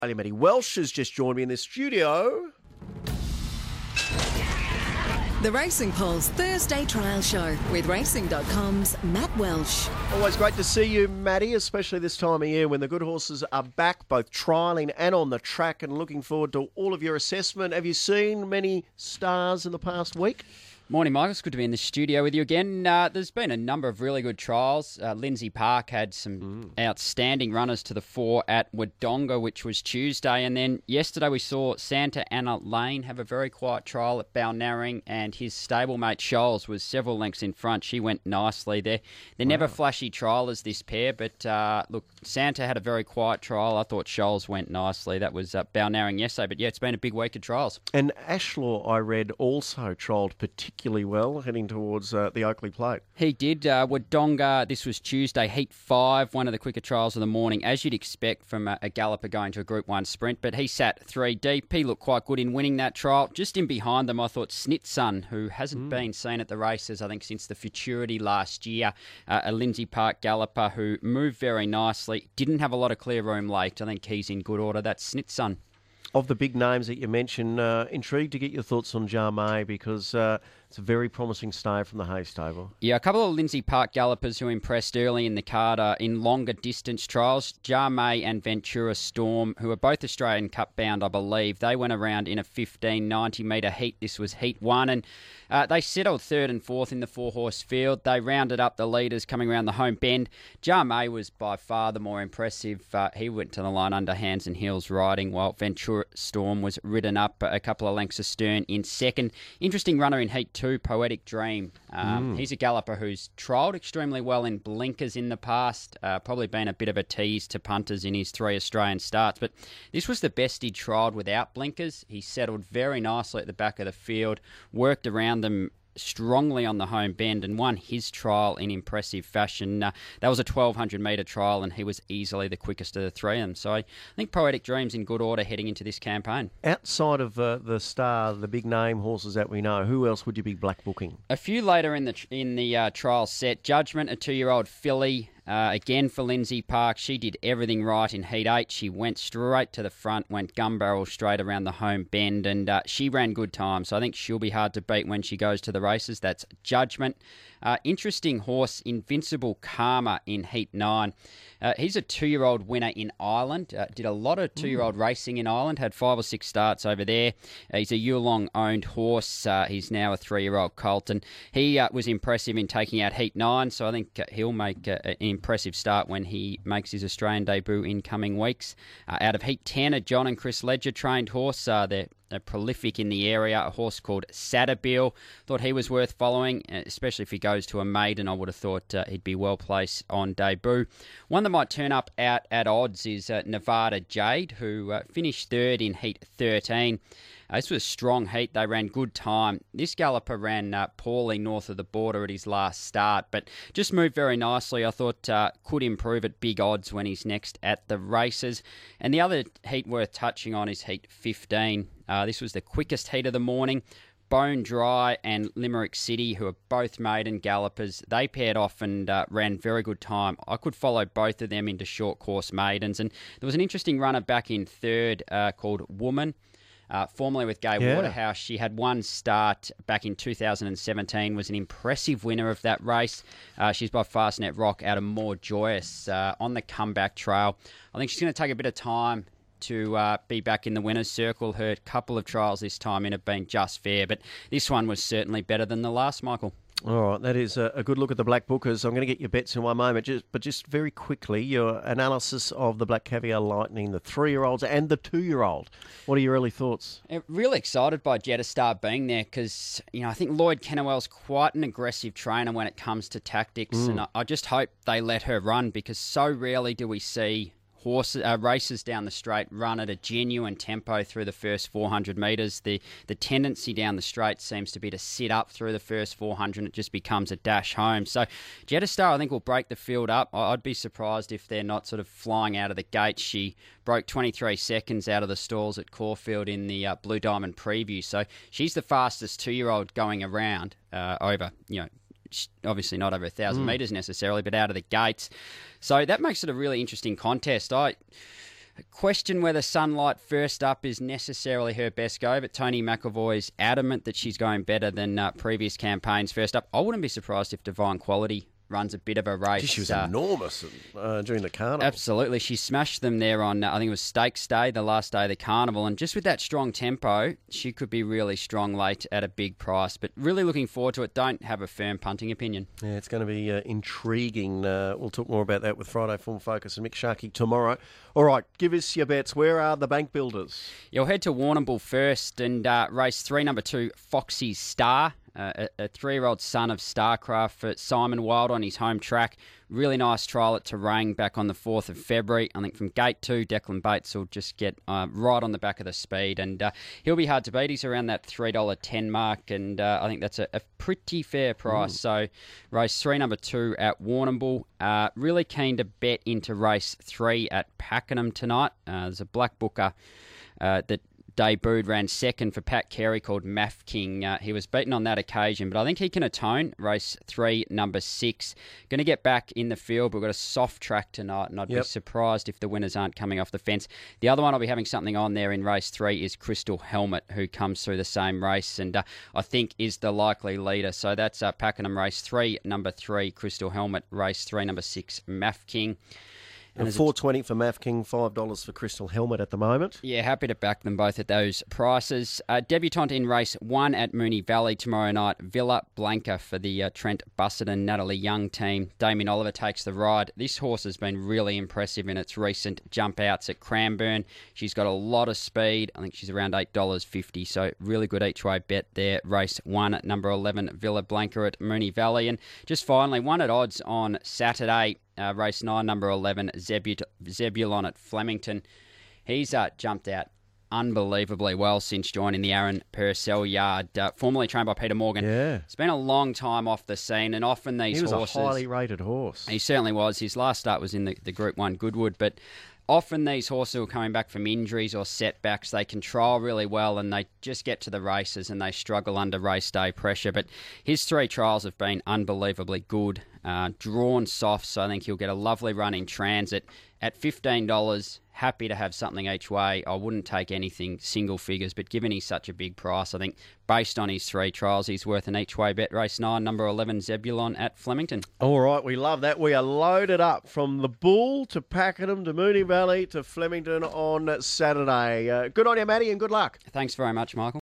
Matty Welsh has just joined me in the studio. The Racing Pulse Thursday Trial Show with Racing.com's Matt Welsh. Always great to see you, Matty, especially this time of year when the good horses are back, both trialling and on the track, and looking forward to all of your assessment. Have you seen many stars in the past week? Morning, Michael. It's good to be in the studio with you again. There's been a number of really good trials. Lindsay Park had some outstanding runners to the fore at Wodonga, which was Tuesday. And then yesterday we saw Santa Ana Lane have a very quiet trial at Balnarring, and his stablemate Shoals was several lengths in front. She went nicely there. They're never flashy trialers, this pair, but look, Santa had a very quiet trial. I thought Shoals went nicely. That was Balnarring yesterday. But yeah, it's been a big week of trials. And Ashlaw, I read, also trialled particularly well, heading towards the Oakley Plate. He did. Wodonga, this was Tuesday, Heat 5, one of the quicker trials of the morning, as you'd expect from a galloper going to a Group 1 sprint, but he sat 3 deep. He looked quite good in winning that trial. Just in behind them, I thought Snitsun, who hasn't been seen at the races, I think, since the Futurity last year, a Lindsay Park galloper who moved very nicely, didn't have a lot of clear room late. I think he's in good order. That's Snitsun. Of the big names that you mentioned, intrigued to get your thoughts on Jarmay because it's a very promising stay from the Hay stable. Yeah, a couple of Lindsay Park gallopers who impressed early in the card in longer distance trials. Jarmay and Ventura Storm, who are both Australian Cup bound, I believe. They went around in a 1590 metre heat. This was Heat 1, and they settled third and fourth in the 4-horse field. They rounded up the leaders coming around the home bend. Jarmay was by far the more impressive. He went to the line under hands and heels riding, while Ventura Storm was ridden up a couple of lengths astern in second. Interesting runner in Heat 2, Poetic Dream. He's a galloper who's trialled extremely well in blinkers in the past, probably been a bit of a tease to punters in his 3 Australian starts, but this was the best he'd trialled without blinkers. He settled very nicely at the back of the field, worked around them strongly on the home bend, and won his trial in impressive fashion. That was a 1,200 metre trial, and he was easily the quickest of the three of them. So I think Poetic Dream's in good order heading into this campaign. Outside of the star, the big name horses that we know, who else would you be black booking? A few later in the trial set, Judgment, a 2-year-old filly. Again for Lindsay Park, she did everything right in Heat 8. She went straight to the front, went gun barrel straight around the home bend, and she ran good time. So I think she'll be hard to beat when she goes to the races. That's Judgment. Interesting horse, Invincible Karma in Heat 9. He's a 2-year-old winner in Ireland. Did a lot of 2-year-old racing in Ireland, had 5 or 6 starts over there. He's a Yulong owned horse. He's now a 3-year-old colt, and he was impressive in taking out Heat 9, so I think he'll make an impressive start when he makes his Australian debut in coming weeks. Out of Heat 10, a John and Chris Ledger trained horse. They're prolific in the area, a horse called Sadabil. Thought he was worth following, especially if he goes to a maiden. I would have thought he'd be well placed on debut. One that might turn up out at odds is Nevada Jade, who finished third in Heat 13. This was a strong heat. They ran good time. This galloper ran poorly north of the border at his last start, but just moved very nicely. I thought could improve at big odds when he's next at the races. And the other heat worth touching on is Heat 15. This was the quickest heat of the morning. Bone Dry and Limerick City, who are both maiden gallopers, they paired off and ran very good time. I could follow both of them into short course maidens. And there was an interesting runner back in third called Woman. Formerly with Gay Waterhouse. She had one start back in 2017, was an impressive winner of that race. She's by Fastnet Rock out of More Joyous on the comeback trail. I think she's going to take a bit of time to be back in the winner's circle. Her couple of trials this time in have been just fair, but this one was certainly better than the last, Michael. All right, that is a good look at the Black Bookers. I'm going to get your bets in one moment, but just very quickly, your analysis of the Black Caviar Lightning, the 3-year-olds and the 2-year-old. What are your early thoughts? Really excited by Jettastar being there because, I think Lloyd Kennewell's quite an aggressive trainer when it comes to tactics, and I just hope they let her run because so rarely do we see races down the straight run at a genuine tempo through the first 400 metres. The tendency down the straight seems to be to sit up through the first 400 and it just becomes a dash home. So Jettastar, I think, will break the field up. I'd be surprised if they're not sort of flying out of the gate. She broke 23 seconds out of the stalls at Caulfield in the Blue Diamond preview. So she's the fastest 2-year-old going around over, obviously not over 1,000 metres necessarily, but out of the gates. So that makes it a really interesting contest. Question whether Sunlight first up is necessarily her best go, but Tony McAvoy's adamant that she's going better than previous campaigns first up. I wouldn't be surprised if Divine Quality runs a bit of a race. She was enormous during the carnival. Absolutely. She smashed them there on, I think it was Stakes Day, the last day of the carnival. And just with that strong tempo, she could be really strong late at a big price. But really looking forward to it. Don't have a firm punting opinion. Yeah, it's going to be intriguing. We'll talk more about that with Friday Form Focus and Mick Sharkey tomorrow. All right, give us your bets. Where are the bank builders? You'll head to Warrnambool first and race 3, number 2, Foxy's Star. A 3-year-old son of Starcraft for Simon Wild on his home track. Really nice trial at Terang back on the 4th of February. I think from gate 2, Declan Bates will just get right on the back of the speed, and he'll be hard to beat. He's around that $3.10 mark, and I think that's a pretty fair price. So race 3, number 2 at Warrnambool. Really keen to bet into race 3 at Pakenham tonight. There's a black booker that debuted, ran second for Pat Carey called Math King. He was beaten on that occasion, but I think he can atone. Race 3, number 6. Going to get back in the field. We've got a soft track tonight, and I'd be surprised if the winners aren't coming off the fence. The other one I'll be having something on there in race 3 is Crystal Helmet, who comes through the same race and I think is the likely leader. So that's Pakenham race 3, number 3, Crystal Helmet, race 3, number 6, Math King. And $4.20 for Math King, $5 for Crystal Helmet at the moment. Yeah, happy to back them both at those prices. Debutante in race 1 at Moonee Valley tomorrow night, Villa Blanca for the Trent Bussard and Natalie Young team. Damien Oliver takes the ride. This horse has been really impressive in its recent jump outs at Cranbourne. She's got a lot of speed. I think she's around $8.50, so really good each way bet there. Race 1 at number 11, Villa Blanca at Moonee Valley. And just finally, one at odds on Saturday. Race 9, number 11, Zebulon at Flemington. He's jumped out unbelievably well since joining the Aaron Purcell yard, formerly trained by Peter Morgan. Yeah. It's been a long time off the scene, and often these horses... He was a highly rated horse. He certainly was. His last start was in the Group 1 Goodwood, but often these horses who are coming back from injuries or setbacks, they control really well and they just get to the races and they struggle under race day pressure. But his 3 trials have been unbelievably good. Drawn soft, so I think he'll get a lovely run in transit. At $15, happy to have something each way. I wouldn't take anything single figures, but given he's such a big price, I think based on his 3 trials, he's worth an each way bet. Race 9, number 11, Zebulon at Flemington. All right, we love that. We are loaded up from the Bull to Pakenham to Moonee Valley to Flemington on Saturday. Good on you, Matty, and good luck. Thanks very much, Michael.